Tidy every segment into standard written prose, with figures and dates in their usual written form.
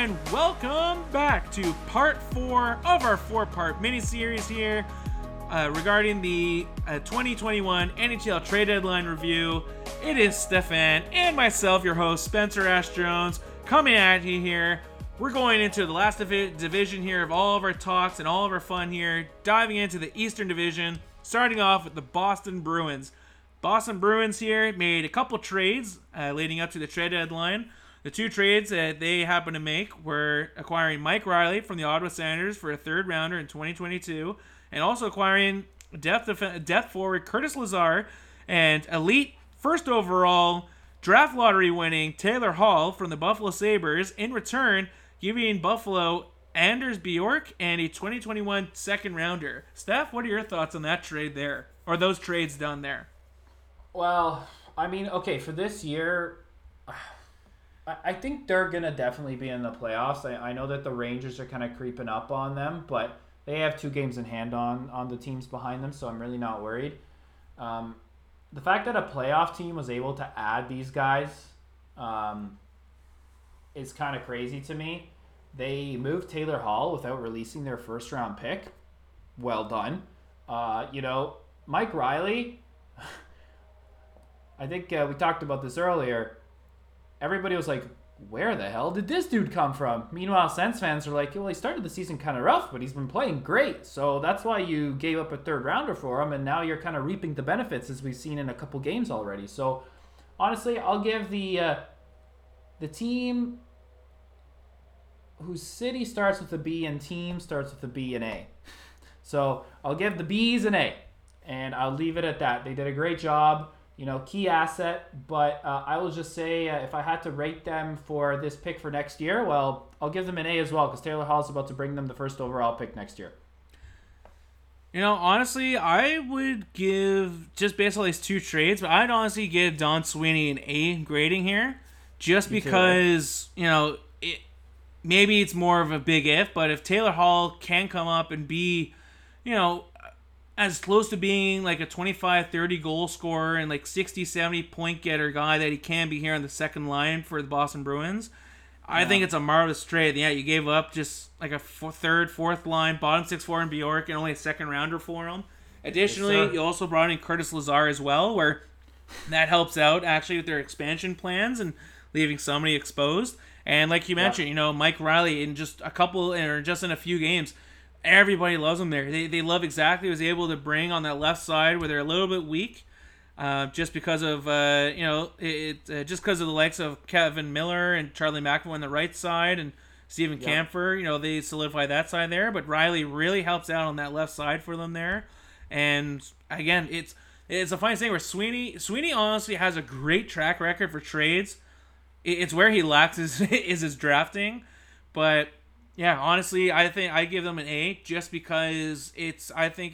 and welcome back to part 4 of our 4-part mini-series here regarding the 2021 NHL trade deadline review. It is Stefan and myself, your host, Spencer Ash Jones, coming at you here. We're going into the last division here of all of our talks and all of our fun here, diving into the Eastern Division, starting off with the Boston Bruins. Boston Bruins here made a couple trades leading up to the trade deadline. The two trades that they happened to make were acquiring Mike Reilly from the Ottawa Senators for a third rounder in 2022, and also acquiring depth forward Curtis Lazar and elite first overall draft lottery winning Taylor Hall from the Buffalo Sabres, in return giving Buffalo Anders Bjork and a 2021 second rounder. Steph, what are your thoughts on that trade there, or those trades done there? Well, I mean, okay, for this year, I think they're going to definitely be in the playoffs. I know that the Rangers are kind of creeping up on them, but they have 2 games in hand on the teams behind them, so I'm really not worried. The fact that a playoff team was able to add these guys is kind of crazy to me. They moved Taylor Hall without releasing their first-round pick. Well done. Mike Reilly, I think we talked about this earlier. Everybody was like, where the hell did this dude come from? Meanwhile, Sens fans are like, well, he started the season kind of rough, but he's been playing great. So that's why you gave up a third rounder for him, and now you're kind of reaping the benefits, as we've seen in a couple games already. So honestly, I'll give the team whose city starts with a B and team starts with a B and A. So I'll give the B's an A, and I'll leave it at that. They did a great job. Key asset, but I will just say if I had to rate them for this pick for next year, well, I'll give them an A as well, because Taylor Hall is about to bring them the first overall pick next year. Honestly, I would give, just based on these 2 trades, but I'd honestly give Don Sweeney an A grading here, just because, maybe it's more of a big if, but if Taylor Hall can come up and be, as close to being like a 25-30 goal scorer and like 60-70 point getter guy that he can be here on the second line for the Boston Bruins, I think it's a marvelous trade. Yeah, you gave up just like a third, fourth line, bottom 6 forward in Bjork, and only a second rounder for him. Additionally, you also brought in Curtis Lazar as well, where that helps out actually with their expansion plans and leaving somebody exposed. And like you mentioned, Mike Reilly in just in a few games, everybody loves him there. They love exactly what he was able to bring on that left side where they're a little bit weak, just because of just because of the likes of Kevin Miller and Charlie McAvoy on the right side and Stephen Kampfer. They solidify that side there, but Reilly really helps out on that left side for them there. And again, it's a fine thing where Sweeney honestly has a great track record for trades. It's where he lacks is his drafting, but. Yeah, honestly, I think I give them an A just because I think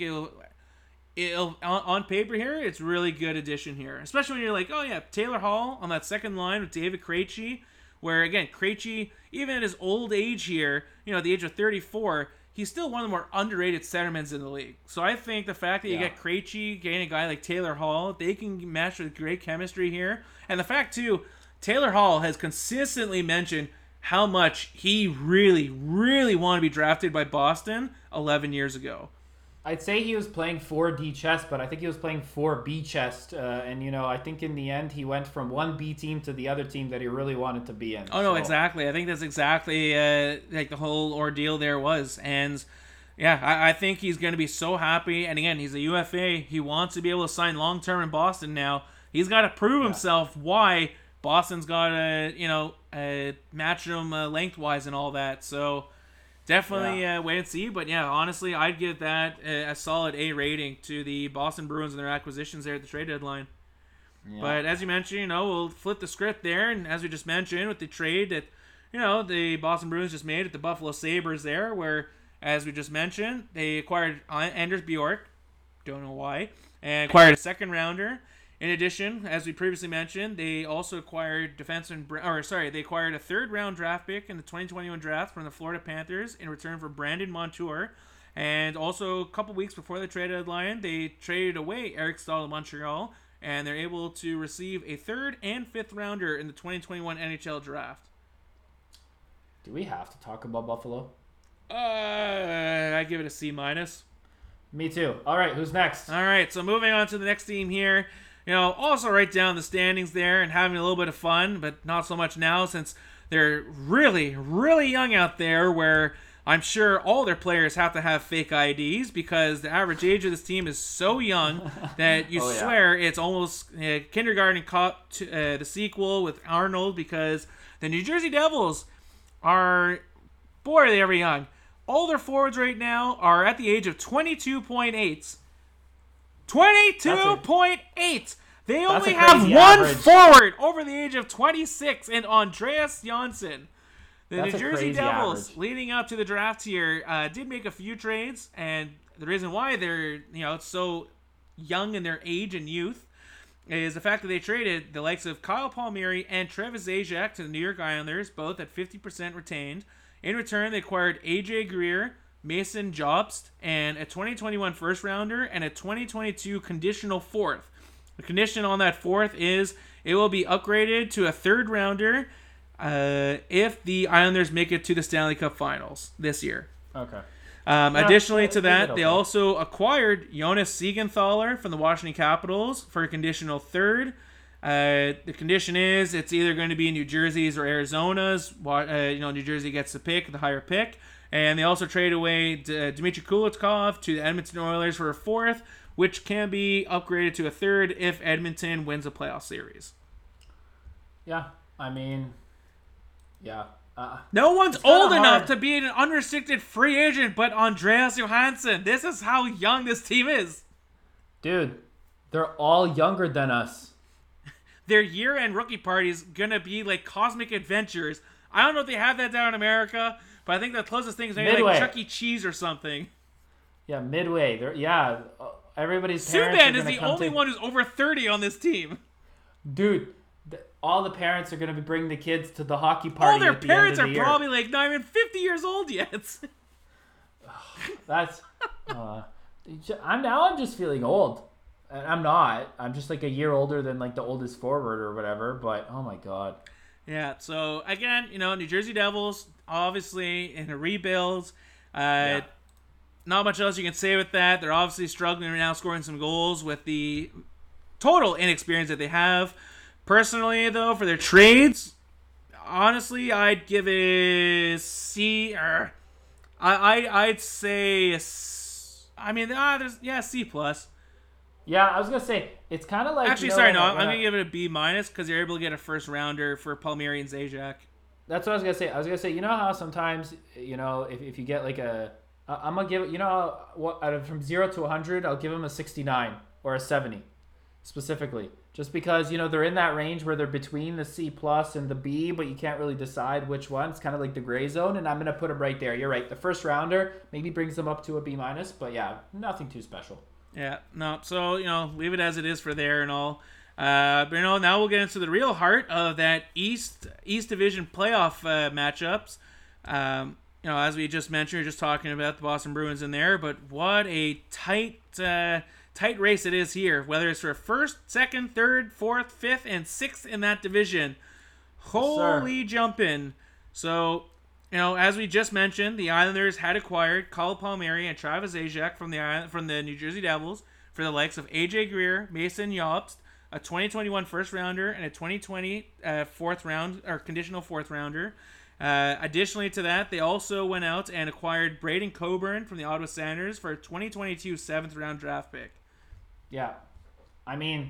it'll on paper here, it's really good addition here. Especially when you're like, oh yeah, Taylor Hall on that second line with David Krejci, where again, Krejci, even at his old age here, at the age of 34, he's still one of the more underrated centermen in the league. So I think the fact that you get Krejci, getting a guy like Taylor Hall, they can match with great chemistry here. And the fact too, Taylor Hall has consistently mentioned how much he really, really wanted to be drafted by Boston 11 years ago. I'd say he was playing 4D chess, but I think he was playing 4B chess. And I think in the end, he went from one B team to the other team that he really wanted to be in. Oh, no, exactly. I think that's exactly like the whole ordeal there was. And yeah, I think he's going to be so happy. And again, he's a UFA. He wants to be able to sign long-term in Boston now. He's got to prove himself why Boston's got to, match them lengthwise and all that. So definitely wait and see. But yeah, honestly, I'd give that a solid A rating to the Boston Bruins and their acquisitions there at the trade deadline. Yeah. But as you mentioned, we'll flip the script there. And as we just mentioned with the trade that, the Boston Bruins just made at the Buffalo Sabres there, where, as we just mentioned, they acquired Anders Bjork. Don't know why. And acquired a second rounder. In addition, as we previously mentioned, they also acquired they acquired a third-round draft pick in the 2021 draft from the Florida Panthers in return for Brandon Montour. And also, a couple weeks before the trade deadline, they traded away Eric Staal to Montreal, and they're able to receive a third and fifth rounder in the 2021 NHL draft. Do we have to talk about Buffalo? I give it a C minus. Me too. All right, who's next? All right, so moving on to the next team here. Also right down the standings there and having a little bit of fun, but not so much now since they're really, really young out there where I'm sure all their players have to have fake IDs because the average age of this team is so young that you swear it's almost Kindergarten Cop, the sequel with Arnold, because the New Jersey Devils are, boy, they are young. All their forwards right now are at the age of 22.8. 22.8! They only have one average. forward over the age of 26, and Andreas Janssen. The New Jersey Devils, leading up to the draft here, did make a few trades, and the reason why they're so young in their age and youth is the fact that they traded the likes of Kyle Palmieri and Travis Zajac to the New York Islanders, both at 50% retained. In return, they acquired AJ Greer, Mason Jobst, and a 2021 first rounder and a 2022 conditional fourth. The condition on that fourth is it will be upgraded to a third rounder if the Islanders make it to the Stanley Cup Finals this year. Okay. Additionally to that, they also acquired Jonas Siegenthaler from the Washington Capitals for a conditional third. The condition is it's either going to be New Jersey's or Arizona's. New Jersey gets the pick, the higher pick. And they also traded away Dmitry Kulikov to the Edmonton Oilers for a fourth, which can be upgraded to a third if Edmonton wins a playoff series. Yeah, I mean, yeah. No one's old enough to be an unrestricted free agent but Andreas Johansson. This is how young this team is. Dude, they're all younger than us. Their year-end rookie party is going to be like Cosmic Adventures. I don't know if they have that down in America, but I think the closest thing is maybe like Chuck E. Cheese or something. Yeah, Midway. Everybody's parents Subban is the only one who's over 30 on this team. Dude, all the parents are going to be bringing the kids to the hockey party. All their parents are probably like not even 50 years old yet. That's. I'm just feeling old. And I'm not. I'm just like a year older than like the oldest forward or whatever. But oh my god. Yeah. So again, New Jersey Devils obviously in a rebuild. Not much else you can say with that. They're obviously struggling right now, scoring some goals with the total inexperience that they have. Personally, though, for their trades, honestly, I'd give it C. I'd say, C plus. Yeah, I was gonna say it's kind of like. Actually, sorry, no, I'm gonna give it a B minus because you're able to get a first rounder for Palmieri and Zajac. That's what I was gonna say. I was gonna say, you know how sometimes, if you get like I'm gonna give it, from 0 to 100, I'll give them a 69 or a 70, specifically, just because they're in that range where they're between the C plus and the B, but you can't really decide which one. It's kind of like the gray zone, and I'm gonna put them right there. You're right. The first rounder maybe brings them up to a B minus, but yeah, nothing too special. Yeah, no. So leave it as it is for there and all. But now we'll get into the real heart of that East Division playoff matchups. As we just mentioned, we're just talking about the Boston Bruins in there, but what a tight race it is here, whether it's for first, second, third, fourth, fifth, and sixth in that division. Holy jumping. So, as we just mentioned, the Islanders had acquired Kyle Palmieri and Travis Zajac from the New Jersey Devils for the likes of AJ Greer, Mason Jobst, a 2021 first rounder, and a 2020 fourth round or conditional fourth rounder. Additionally to that, they also went out and acquired Braden Coburn from the Ottawa Senators for a 2022 7th round draft pick. Yeah. I mean,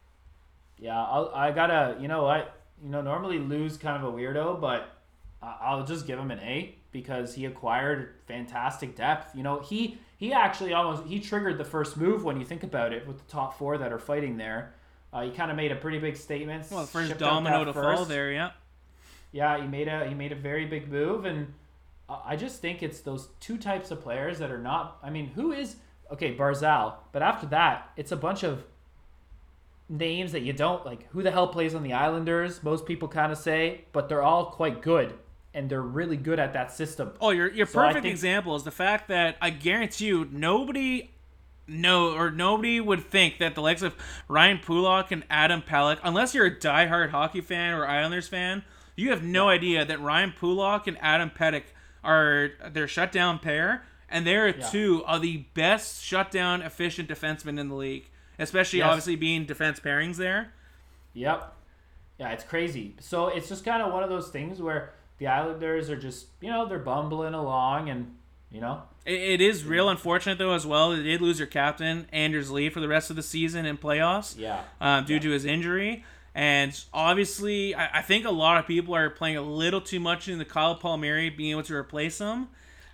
I gotta, normally Lou's kind of a weirdo, but I'll just give him an A because he acquired fantastic depth. He actually triggered the first move when you think about it with the top four that are fighting there. He kind of made a pretty big statement. Well, first domino to fall there, yeah. Yeah, he made a very big move, and I just think it's those two types of players that are not. I mean, Barzal, but after that, it's a bunch of names that you don't like. Who the hell plays on the Islanders? Most people kind of say, but they're all quite good, and they're really good at that system. Oh, your perfect example is the fact that I guarantee you nobody would think that the likes of Ryan Pulock and Adam Pelech, unless you're a diehard hockey fan or Islanders fan, You have no idea that Ryan Pulock and Adam Pettick are their shutdown pair, and they're two of the best shutdown efficient defensemen in the league, especially obviously being defense pairings there. Yep. Yeah, it's crazy. So it's just kind of one of those things where the Islanders are just, they're bumbling along and, It is real unfortunate, though, as well. They did lose their captain, Anders Lee, for the rest of the season in playoffs due to his injury. And obviously, I think a lot of people are playing a little too much into Kyle Palmieri being able to replace him.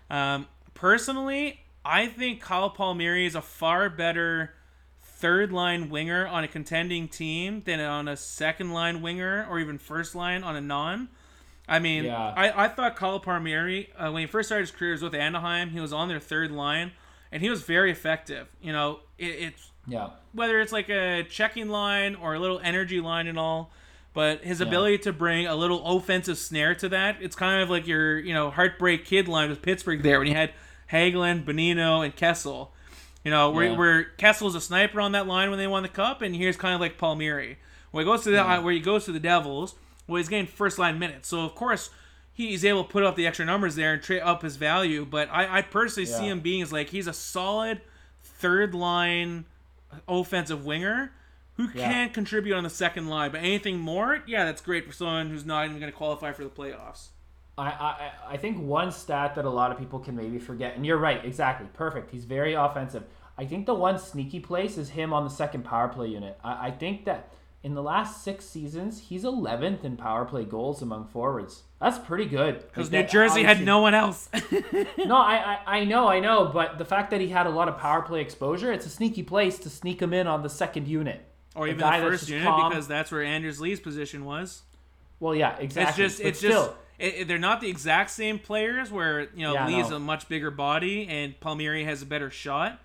Personally, I think Kyle Palmieri is a far better third-line winger on a contending team than on a second-line winger or even first-line on a non. I mean, I thought Kyle Palmieri, when he first started his career, was with Anaheim. He was on their third line, and he was very effective. Whether it's like a checking line or a little energy line and all, but his ability to bring a little offensive snare to that, it's kind of like your, heartbreak kid line with Pittsburgh there when you had Hagelin, Bonino, and Kessel. Where Kessel's a sniper on that line when they won the Cup, and here's kind of like Palmieri. When he goes to the Devils, well, he's getting first-line minutes. So, of course, he's able to put up the extra numbers there and trade up his value. But I personally see him being as he's a solid third-line offensive winger who can contribute on the second line. But anything more, that's great for someone who's not even going to qualify for the playoffs. I think one stat that a lot of people can maybe forget, and you're right, exactly, perfect. He's very offensive. I think the one sneaky place is him on the second power play unit. I think that in the last 6 seasons, he's 11th in power play goals among forwards. That's pretty good. Because New Jersey had no one else. No, I know. But the fact that he had a lot of power play exposure, it's a sneaky place to sneak him in on the second unit. Or even the first unit, because that's where Anders Lee's position was. Well, yeah, exactly. It's just they're not the exact same players where, Lee's a much bigger body and Palmieri has a better shot.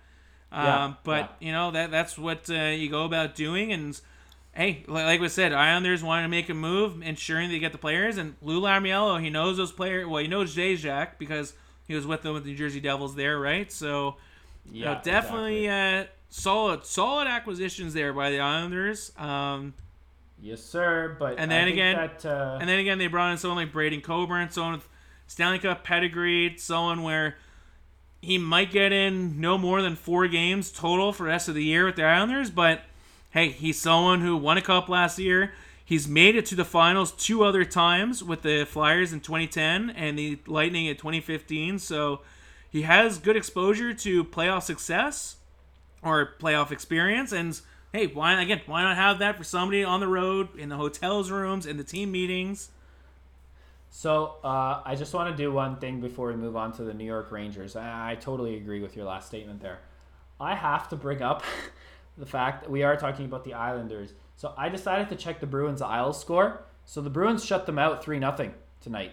That's what you go about doing. And hey, like we said, Islanders wanted to make a move, ensuring they get the players. And Lou Lamoriello, he knows those players. Well, he knows Zajac because he was with them with the New Jersey Devils there, right? So, definitely solid acquisitions there by the Islanders. Yes, sir. But and then again, they brought in someone like Braden Coburn, someone with Stanley Cup pedigree, someone where he might get in no more than 4 games total for the rest of the year with the Islanders, but hey, he's someone who won a cup last year. He's made it to the finals 2 other times with the Flyers in 2010 and the Lightning in 2015. So he has good exposure to playoff success or playoff experience. And hey, why not have that for somebody on the road, in the hotels rooms, in the team meetings? So I just want to do one thing before we move on to the New York Rangers. I totally agree with your last statement there. I have to bring up the fact that we are talking about the Islanders. So I decided to check the Bruins' Isles score. So the Bruins shut them out 3-0 tonight.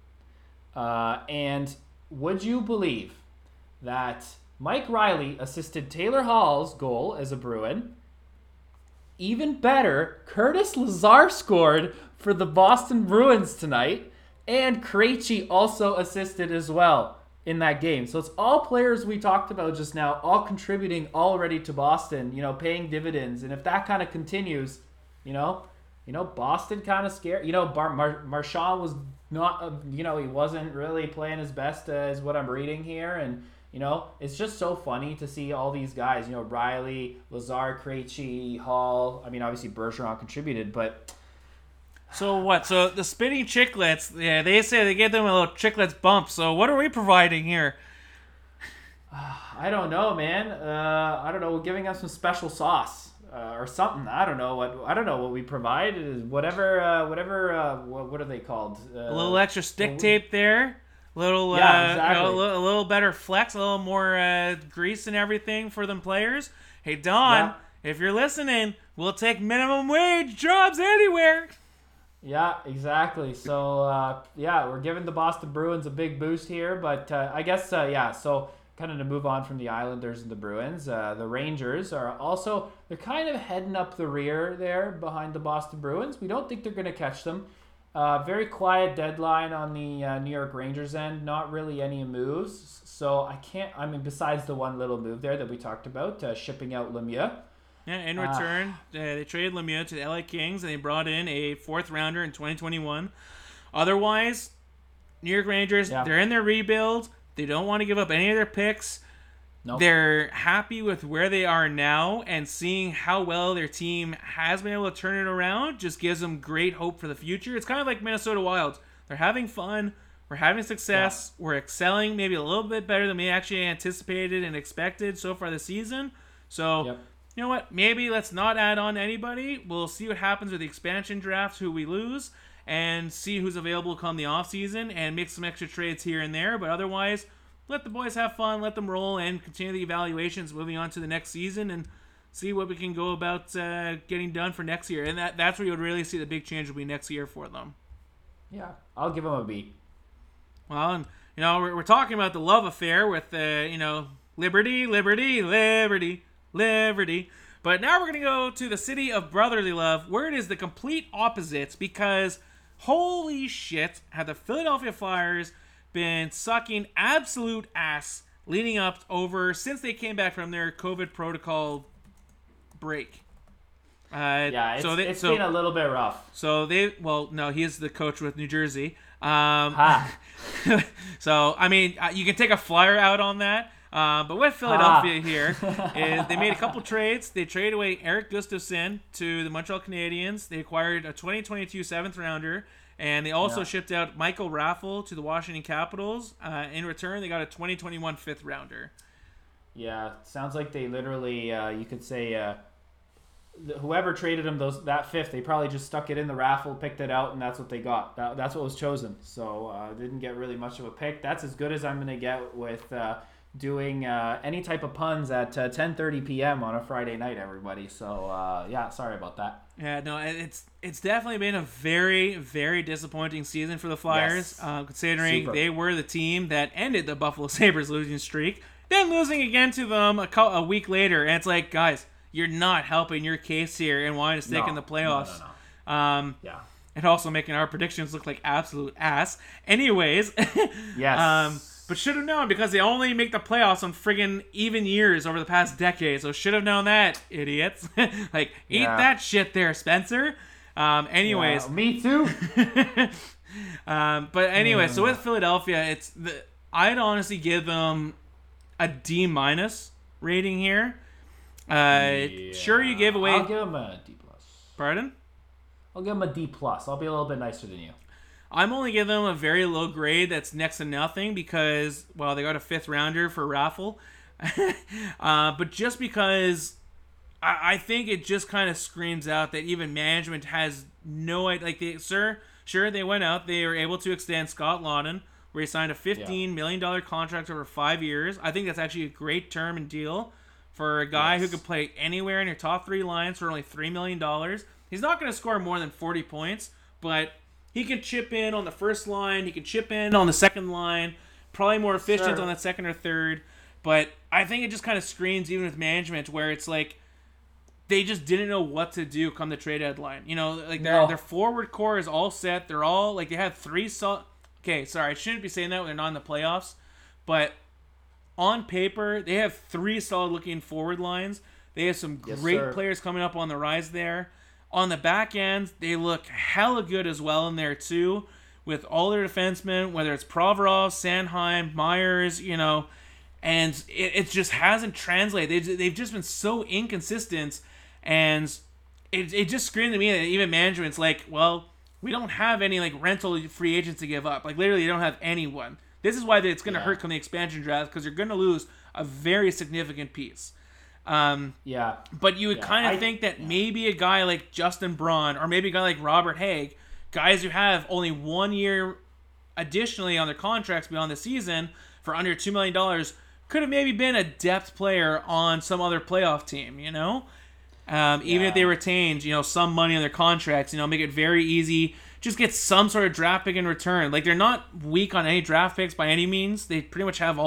And would you believe that Mike Riley assisted Taylor Hall's goal as a Bruin? Even better, Curtis Lazar scored for the Boston Bruins tonight, and Krejci also assisted as well in that game. So it's all players we talked about just now, all contributing already to Boston, paying dividends. And if that kind of continues, Boston kind of scared. Marchand was not, he wasn't really playing his best as what I'm reading here. And, it's just so funny to see all these guys, Riley, Lazar, Krejci, Hall. I mean, obviously Bergeron contributed, but... So what? So the spinning chiclets, they say they gave them a little chiclets bump. So what are we providing here? I don't know, man. I don't know. We're giving them some special sauce or something. I don't know what we provide. Whatever. What are they called? A little extra stick tape there. Exactly. A little better flex, a little more grease and everything for them players. Hey Don, if you're listening, we'll take minimum wage jobs anywhere. Yeah, exactly. So, we're giving the Boston Bruins a big boost here. But I guess, so kind of to move on from the Islanders and the Bruins, the Rangers are also, they're kind of heading up the rear there behind the Boston Bruins. We don't think they're going to catch them. Very quiet deadline on the New York Rangers end. Not really any moves. So besides the one little move there that we talked about, shipping out Lemieux. Yeah, in return, they traded Lemieux to the LA Kings, and they brought in a 4th rounder in 2021 Otherwise, New York Rangers, they're in their rebuild. They don't want to give up any of their picks. Nope. They're happy with where they are now, and seeing how well their team has been able to turn it around just gives them great hope for the future. It's kind of like Minnesota Wild. They're having fun. We're having success. Yeah. We're excelling maybe a little bit better than we actually anticipated and expected so far this season. So, you know what? Maybe let's not add on anybody. We'll see what happens with the expansion draft, who we lose, and see who's available come the offseason and make some extra trades here and there. But otherwise, let the boys have fun, let them roll, and continue the evaluations moving on to the next season and see what we can go about getting done for next year. And that's where you would really see the big change will be next year for them. Yeah, I'll give them a B. Well, and, you know, we're talking about the love affair with, you know, liberty, liberty, liberty, liberty. But now we're going to go to the city of brotherly love, where it is the complete opposites, because holy shit, have the Philadelphia Flyers been sucking absolute ass leading up since they came back from their COVID protocol break. It's been a little bit rough. So he's the coach with New Jersey. So, I mean, you can take a flyer out on that. But with Philadelphia here, they made a couple trades. They traded away Eric Gustafsson to the Montreal Canadiens. They acquired a 2022 7th rounder. And they also shipped out Michael Raffl to the Washington Capitals. In return, they got a 2021 5th rounder. Yeah, sounds like they literally, you could say, whoever traded them that 5th, they probably just stuck it in the raffle, picked it out, and that's what they got. That's what was chosen. So didn't get really much of a pick. That's as good as I'm going to get with doing any type of puns at 10:30 p.m. on a Friday night, everybody. So, sorry about that. Yeah, no, it's definitely been a very, very disappointing season for the Flyers, considering they were the team that ended the Buffalo Sabres losing streak, then losing again to them a week later. And it's like, guys, you're not helping your case here and wanting to stick in the playoffs. No. And also making our predictions look like absolute ass. Anyways. Yes. But should have known, because they only make the playoffs on friggin' even years over the past decade. So should have known that, idiots. Like, eat that shit there, Spencer. Anyways. Yeah, me too. But anyway, so with Philadelphia, I'd honestly give them a D- rating here. Sure, you gave away. I'll give them a D+. Pardon? I'll give them a D+. I'll be a little bit nicer than you. I'm only giving them a very low grade that's next to nothing because, well, they got a 5th rounder for Raffl. But just because I think it just kind of screams out that even management has no idea. Like, they went out. They were able to extend Scott Laughton, where he signed a $15 million contract over 5 years. I think that's actually a great term and deal for a guy who could play anywhere in your top 3 lines for only $3 million. He's not going to score more than 40 points, but he can chip in on the first line. He can chip in on the second line. Probably more efficient on that second or third. But I think it just kind of screams, even with management, where it's like they just didn't know what to do come the trade deadline. You know, like their forward core is all set. They're all like, they have 3 Okay, sorry, I shouldn't be saying that when they're not in the playoffs. But on paper, they have 3 solid-looking forward lines. They have some great players coming up on the rise there. On the back end, they look hella good as well in there too, with all their defensemen, whether it's Provorov, Sanheim, Myers, you know, and it just hasn't translated. They've just been so inconsistent, and it just screamed to me that even management's like, well, we don't have any like rental free agents to give up. Like, literally, you don't have anyone. This is why it's going to hurt come the expansion draft, because you're going to lose a very significant piece. But you would kind of think that maybe a guy like Justin Braun, or maybe a guy like Robert Haig, guys who have only 1 year additionally on their contracts beyond the season for under $2 million, could have maybe been a depth player on some other playoff team, you know? Even if they retained, you know, some money on their contracts, you know, make it very easy. Just get some sort of draft pick in return. Like, they're not weak on any draft picks by any means. They pretty much have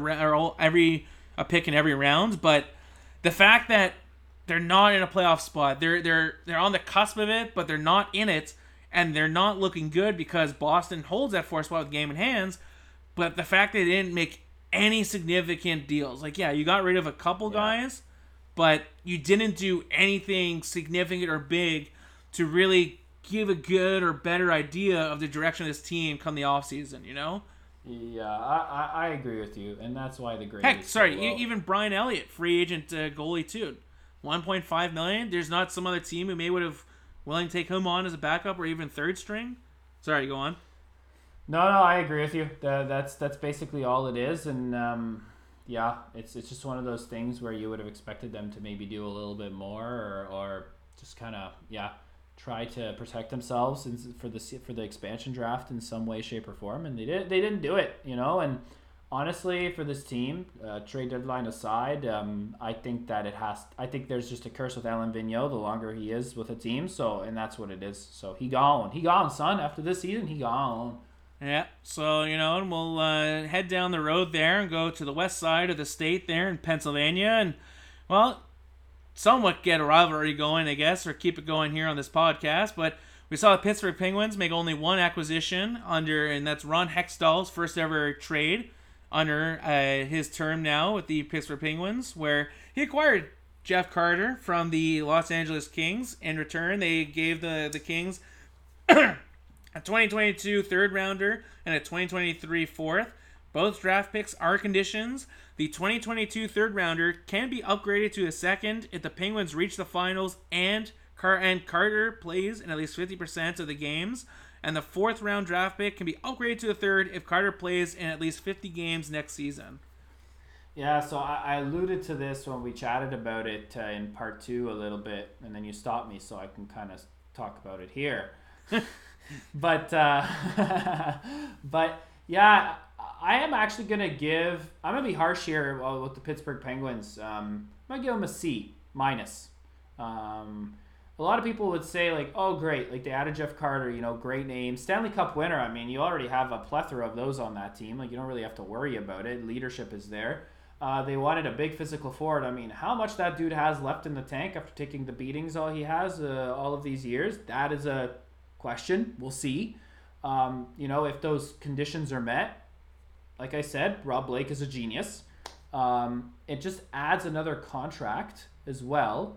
a pick in every round, but the fact that they're not in a playoff spot, they're on the cusp of it, but they're not in it, and they're not looking good because Boston holds that 4th spot with game in hands. But the fact that they didn't make any significant deals, like, you got rid of a couple guys, but you didn't do anything significant or big to really give a good or better idea of the direction of this team come the offseason, you know? Yeah, I agree with you, and that's why the grade. Heck, is sorry, so low. even Brian Elliott, free agent goalie too, $1.5 million. There's not some other team who may would have willing to take him on as a backup or even third string. Sorry, go on. No, I agree with you. That's basically all it is, and yeah, it's just one of those things where you would have expected them to maybe do a little bit more, or just kind of try to protect themselves for the expansion draft in some way, shape, or form, and they didn't do it, you know. And honestly, for this team, trade deadline aside, I think there's just a curse with Alain Vigneault the longer he is with a team. So, and that's what it is. So he gone, son. After this season, he gone. Yeah, so, you know, we'll head down the road there and go to the west side of the state there in Pennsylvania and, well, somewhat get a rivalry going, I guess, or keep it going here on this podcast. But we saw the Pittsburgh Penguins make only one acquisition and that's Ron Hextall's first ever trade under his term now with the Pittsburgh Penguins, where he acquired Jeff Carter from the Los Angeles Kings. In return, they gave the Kings a 2022 third rounder and a 2023 fourth. Both draft picks are conditions. The 2022 third rounder can be upgraded to a second if the Penguins reach the finals and Carter plays in at least 50% of the games. And the fourth round draft pick can be upgraded to a third if Carter plays in at least 50 games next season. Yeah, so I alluded to this when we chatted about it in part 2 a little bit, and then you stopped me so I can kind of talk about it here. But yeah, I am actually going to I'm going to be harsh here with the Pittsburgh Penguins. I'm going to give them a C-. A lot of people would say, like, oh, great, like, they added Jeff Carter, you know, great name. Stanley Cup winner, I mean, you already have a plethora of those on that team. Like, you don't really have to worry about it. Leadership is there. They wanted a big physical forward. I mean, how much that dude has left in the tank after taking the beatings he has all of these years, that is a question. We'll see. You know, if those conditions are met, like I said, Rob Blake is a genius. It just adds another contract as well.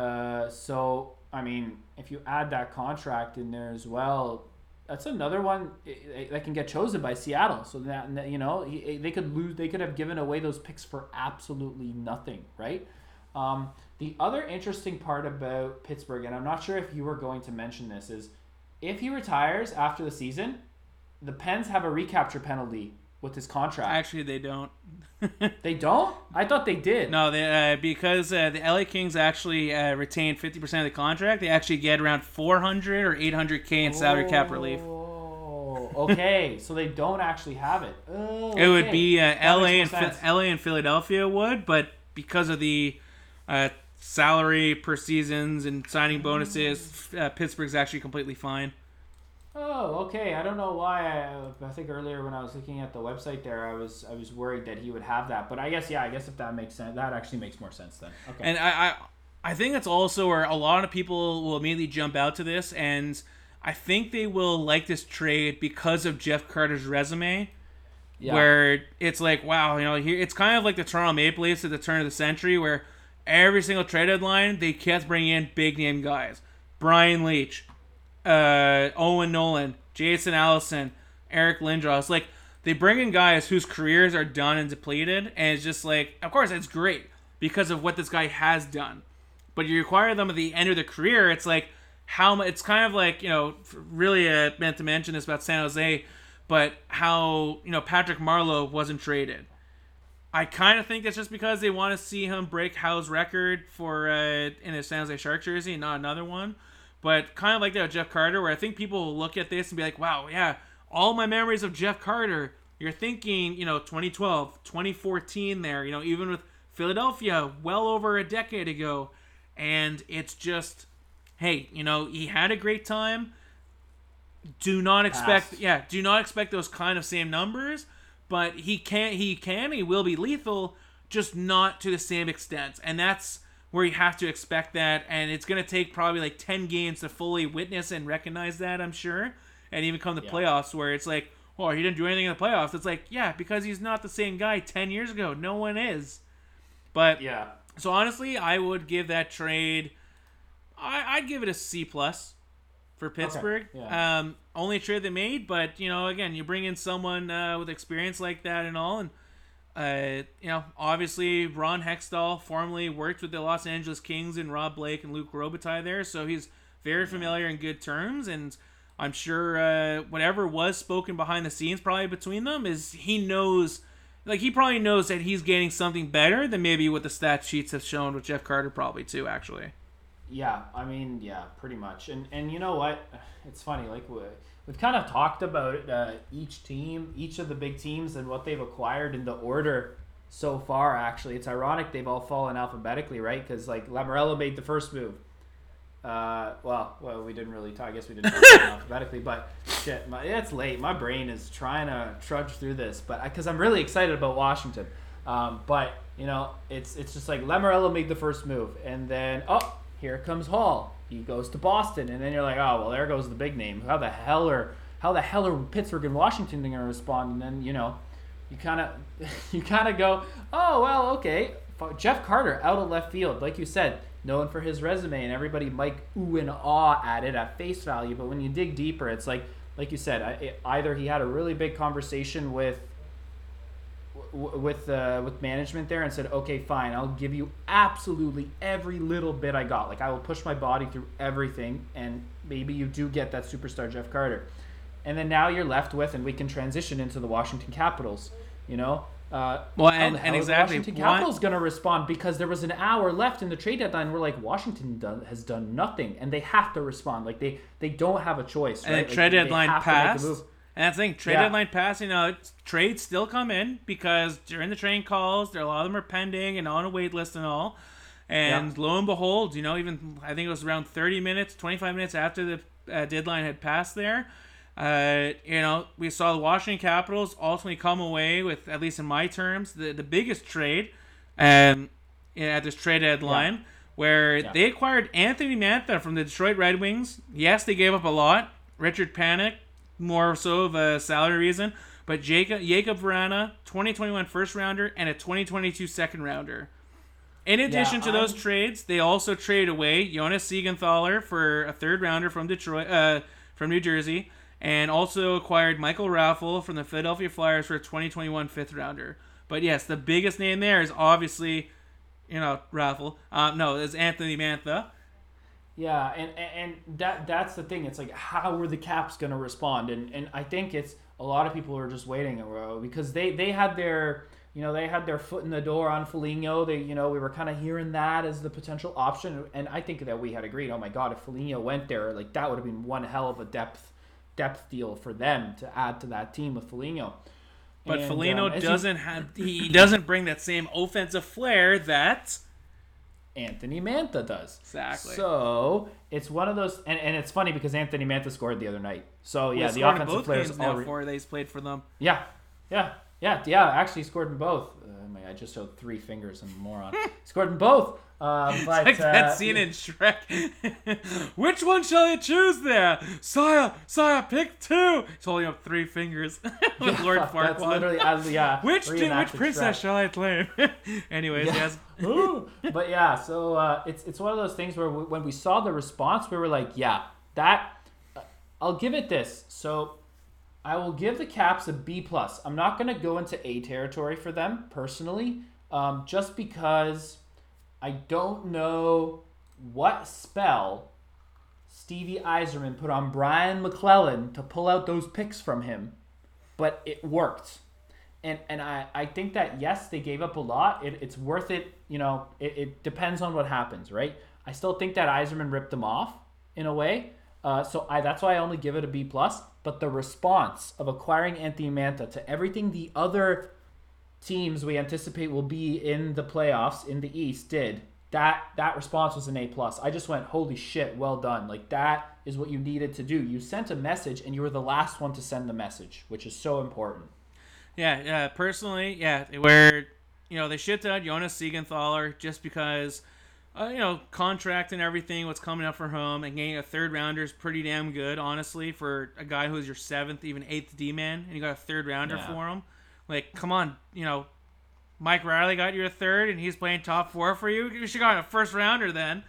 So, I mean, if you add that contract in there as well, that's another one that can get chosen by Seattle. So that, you know, they could have given away those picks for absolutely nothing, right? The other interesting part about Pittsburgh, and I'm not sure if you were going to mention this, is if he retires after the season, the Pens have a recapture penalty with his contract. Actually, they don't. They don't? I thought they did. No, they because the LA Kings actually retained 50% of the contract. They actually get around $400 or $800K in salary cap relief. Oh, okay. So they don't actually have it. Oh, it would be LA LA and Philadelphia would, but because of the salary per seasons and signing bonuses, Pittsburgh's actually completely fine. Oh, okay. I don't know why. I think earlier when I was looking at the website there, I was worried that he would have that. But I guess if that makes sense, that actually makes more sense then. Okay. And I think that's also where a lot of people will immediately jump out to this, and I think they will like this trade because of Jeff Carter's resume. Yeah. Where it's like, wow, you know, here it's kind of like the Toronto Maple Leafs at the turn of the century, where every single trade deadline they kept bringing in big name guys, Brian Leetch, Owen Nolan, Jason Allison, Eric Lindros. Like, they bring in guys whose careers are done and depleted, and it's just like, of course, it's great because of what this guy has done. But you require them at the end of their career, it's like, it's kind of like, you know, really meant to mention this about San Jose, but how, you know, Patrick Marleau wasn't traded. I kind of think it's just because they want to see him break Howe's record for in a San Jose Sharks jersey and not another one. But kind of like that with Jeff Carter, where I think people will look at this and be like, wow, yeah, all my memories of Jeff Carter, you're thinking, you know, 2012, 2014 there, you know, even with Philadelphia well over a decade ago. And it's just, hey, you know, he had a great time. Do not expect those kind of same numbers, but he will be lethal, just not to the same extent. And that's where you have to expect that, and it's going to take probably like 10 games to fully witness and recognize that, I'm sure, and even come to playoffs where it's like, oh, he didn't do anything in the playoffs. It's like, yeah, because he's not the same guy 10 years ago. No one is. But, yeah. So honestly, I would give that trade, I'd give it a C+. for Pittsburgh. Okay, yeah. Only trade they made, but again, you bring in someone with experience like that and all, and obviously Ron Hextall formerly worked with the Los Angeles Kings and Rob Blake and Luc Robitaille there, so he's very familiar in good terms, and I'm sure whatever was spoken behind the scenes probably between them is he knows, like he probably knows that he's getting something better than maybe what the stat sheets have shown with Jeff Carter probably too, actually. Yeah, I mean, yeah, pretty much. And you know what? It's funny, like we've kind of talked about each team, each of the big teams and what they've acquired in the order so far, actually. It's ironic they've all fallen alphabetically, right? Because, like, Lamoriello made the first move. Well, we didn't really talk. I guess we didn't talk about it alphabetically, but shit, it's late. My brain is trying to trudge through this, but because I'm really excited about Washington. But, it's just like Lamoriello made the first move, and then, here comes Hall. He goes to Boston, and then you're like, oh well, there goes the big name. How the hell are Pittsburgh and Washington going to respond? And then you kind of go, oh well, okay. Jeff Carter out of left field, like you said, known for his resume, and everybody might ooh and ah at it at face value. But when you dig deeper, it's like you said, either he had a really big conversation with management there and said, okay, fine, I'll give you absolutely every little bit I got. Like, I will push my body through everything, and maybe you do get that superstar Jeff Carter. And then now you're left with, and we can transition into the Washington Capitals, Well, and exactly. The Washington Capitals going to respond because there was an hour left in the trade deadline where, like, Washington has done nothing, and they have to respond. Like, they don't have a choice, right? And the trade deadline passed. And that's the thing, deadline passing, trades still come in because during the trade calls, a lot of them are pending and on a wait list and all. And lo and behold, even I think it was around 25 minutes after the deadline had passed there, we saw the Washington Capitals ultimately come away with, at least in my terms, the biggest trade at this trade deadline where they acquired Anthony Mantha from the Detroit Red Wings. Yes, they gave up a lot. Richard Panik, more so of a salary reason, but Jacob Vrana, 2021 first rounder and a 2022 second rounder. In addition to those trades, they also traded away Jonas Siegenthaler for a third rounder from from New Jersey, and also acquired Michael Raffle from the Philadelphia Flyers for a 2021 fifth rounder. But yes, the biggest name there is obviously, Raffle. It's Anthony Mantha. Yeah, and that's the thing. It's like, how are the Caps going to respond? And I think it's a lot of people are just waiting because they had their foot in the door on Foligno. We were kind of hearing that as the potential option, and I think that we had agreed, oh my God, if Foligno went there, like that would have been one hell of a depth deal for them to add to that team with Foligno. But Foligno doesn't bring that same offensive flair that Anthony Mantha does. Exactly. So it's one of those, and it's funny because Anthony Mantha scored the other night. So yeah, the offensive players before they played for them. Yeah. Actually, he scored in both. I just showed three fingers. I'm a moron. Scored in both. But, it's like that scene in Shrek. Which one shall I choose there? Sire, pick two. He's holding up three fingers with Lord Farquaad. That's literally, Which princess shall I claim? Anyways, yes. But yeah, so it's one of those things where when we saw the response, we were like, I'll give it this. So I will give the Caps a B+. I'm not going to go into A territory for them personally, just because I don't know what spell Stevie Yzerman put on Brian McClellan to pull out those picks from him, but it worked. And I think that, yes, they gave up a lot. It's worth it. It depends on what happens, right? I still think that Yzerman ripped them off in a way. So that's why I only give it a B+. But the response of acquiring Anthony Mantha to everything the other teams we anticipate will be in the playoffs in the East did, that response was an A+. I just went, holy shit, well done. Like, that is what you needed to do. You sent a message, and you were the last one to send the message, which is so important. Yeah, personally, where, they shipped out Jonas Siegenthaler just because, contract and everything, what's coming up for him, and getting a third rounder is pretty damn good, honestly, for a guy who's your seventh, even eighth D-man, and you got a third rounder for him. Like, come on, Mike Riley got you a third, and he's playing top four for you. You should have got a first rounder then.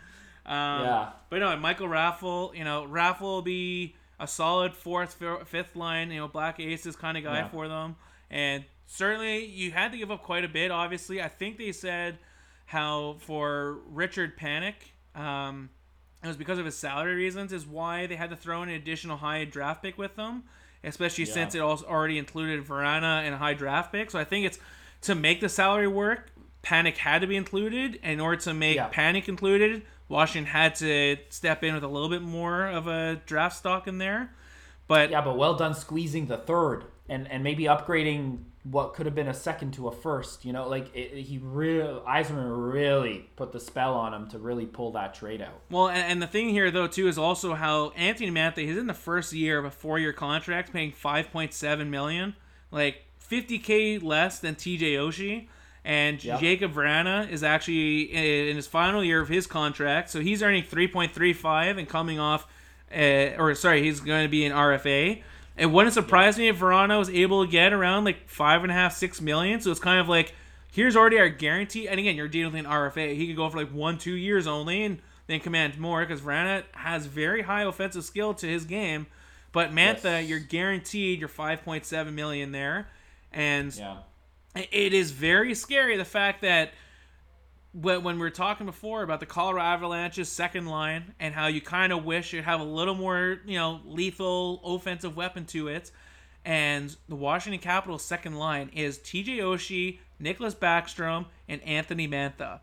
But no, Michael Raffl, Raffl will be a solid fourth, fifth line, Black Aces kind of guy for them. And certainly you had to give up quite a bit, obviously. I think they said how for Richard Panik, it was because of his salary reasons is why they had to throw in an additional high draft pick with them, especially since it also already included Verana and a high draft pick. So I think it's to make the salary work, Panik had to be included. And in order to make Panik included, Washington had to step in with a little bit more of a draft stock in there. But well done squeezing the third and maybe upgrading what could have been a second to a first. Yzerman really put the spell on him to really pull that trade out. Well, and the thing here, though, too, is also how Anthony Mantha, he's in the first year of a 4-year contract, paying $5.7 million, like $50K less than TJ Oshie. And Jacob Vrana is actually in his final year of his contract, so he's earning $3.35 and coming off, he's going to be an RFA. It wouldn't surprise me if Verano was able to get around like $5.5-6 million. So it's kind of like, here's already our guarantee. And again, you're dealing with an RFA. He could go for like 1-2 years only and then command more because Verana has very high offensive skill to his game. But Mantha, you're guaranteed your $5.7 million there, and it is very scary the fact that when we were talking before about the Colorado Avalanche's second line and how you kind of wish you'd have a little more, lethal offensive weapon to it, and the Washington Capitals' second line is TJ Oshie, Nicholas Backstrom, and Anthony Mantha.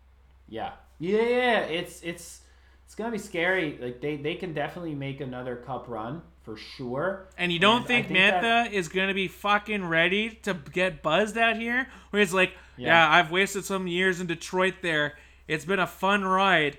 It's gonna be scary. Like they can definitely make another cup run for sure. And you don't think Mantha is gonna be fucking ready to get buzzed out here? Where it's like, I've wasted some years in Detroit there. It's been a fun ride.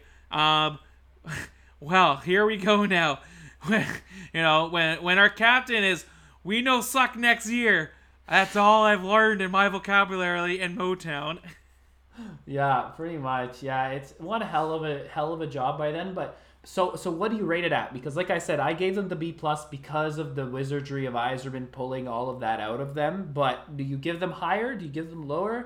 Well, here we go now. When our captain is, we know suck next year. That's all I've learned in my vocabulary in Motown. Yeah, pretty much. Yeah, it's one hell of a job by then. But so what do you rate it at? Because like I said, I gave them the B+ because of the wizardry of Yzerman pulling all of that out of them. But do you give them higher? Do you give them lower?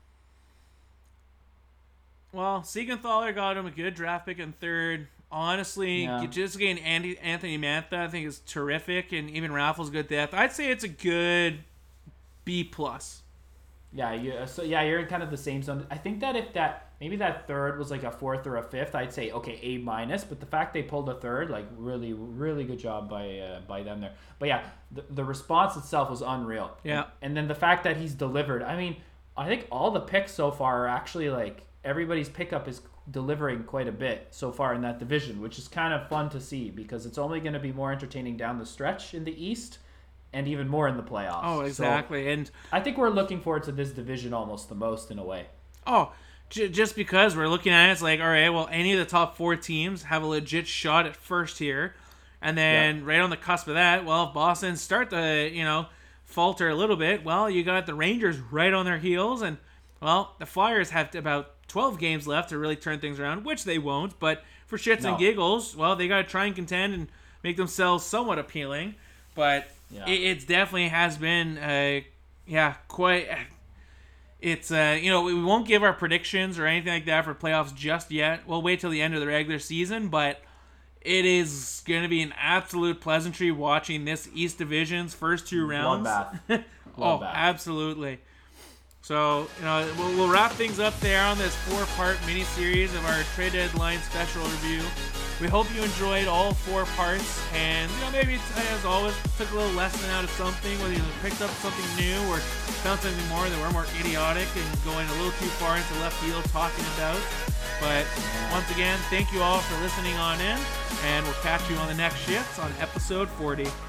Well, Siegenthaler got him a good draft pick in third. Honestly, just getting Anthony Mantha, I think, is terrific, and even Raffl's good depth. I'd say it's a good B+. Yeah, you're in kind of the same zone. I think that if maybe that third was like a fourth or a fifth, I'd say okay, A-. But the fact they pulled a third, like really, really good job by them there. But yeah, the response itself was unreal. Yeah, and then the fact that he's delivered. I mean, I think all the picks so far are actually like everybody's pickup is delivering quite a bit so far in that division, which is kind of fun to see because it's only going to be more entertaining down the stretch in the East. And even more in the playoffs. Oh, exactly. So and I think we're looking forward to this division almost the most in a way. Oh, just because we're looking at it, it's like, all right, well, any of the top 4 teams have a legit shot at first here. And then right on the cusp of that, well, if Boston start to, falter a little bit, well, you got the Rangers right on their heels. And, well, the Flyers have about 12 games left to really turn things around, which they won't. But for shits and giggles, well, they got to try and contend and make themselves somewhat appealing. But it definitely has been, quite. It's we won't give our predictions or anything like that for playoffs just yet. We'll wait till the end of the regular season, but it is going to be an absolute pleasantry watching this East Division's first 2 rounds. Bloodbath. Oh, absolutely. So, we'll wrap things up there on this 4-part mini-series of our trade deadline special review. We hope you enjoyed all 4 parts, and maybe as always took a little lesson out of something, whether you picked up something new or found something more that we're more idiotic and going a little too far into left field talking about. But once again, thank you all for listening on in, and we'll catch you on the next shift on episode 40.